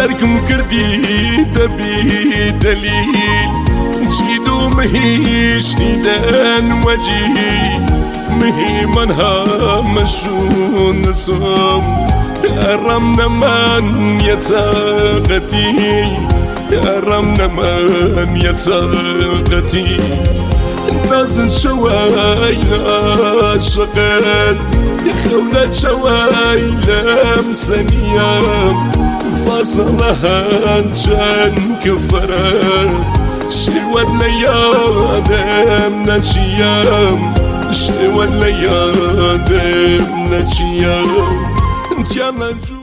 هركم كردي دبي دليل جيدو مهيش ندان وجي مهي منها مشون صوم رمنا من يتاغتي رمنا من يتاغتي نازل شوايلا شغال خولة شوايلا مسنية فاصلها جان كفراس شوال ليادم نشيام شوال ليادم نشيام